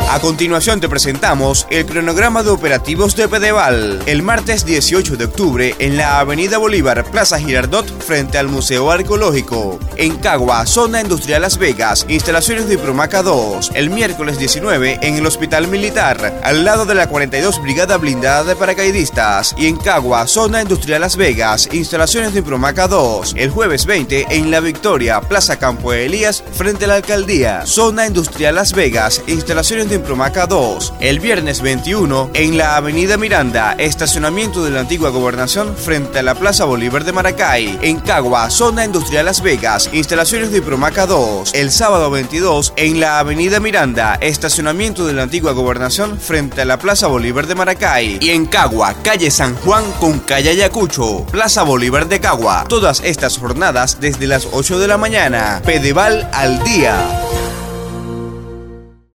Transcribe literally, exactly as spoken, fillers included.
A continuación te presentamos el cronograma de operativos de Pedeval. El martes dieciocho de octubre en la Avenida Bolívar, Plaza Girardot, frente al Museo Arqueológico. En Cagua, Zona Industrial Las Vegas, instalaciones de Promaca dos. El miércoles diecinueve en el Hospital Militar, al lado de la cuarenta y dos Brigada Blindada de Paracaidistas. Y en Cagua, Zona Industrial Las Vegas, instalaciones de Promaca dos. El jueves veinte en La Victoria, Plaza Campo Elías, frente a la Alcaldía. Zona Industrial Las Vegas, instalaciones de Promaca dos. El viernes veintiuno en la Avenida Miranda, estacionamiento de la antigua Gobernación frente a la Plaza Bolívar de Maracay. En Cagua, Zona Industrial Las Vegas, instalaciones de Promaca dos. El sábado veintidós en la Avenida Miranda, estacionamiento de la antigua Gobernación frente a la Plaza Bolívar de Maracay. Y en Cagua, calle San Juan con calle Ayacucho, Plaza Bolívar de Cagua. Todas estas jornadas desde las ocho de la mañana. Pedeval al día.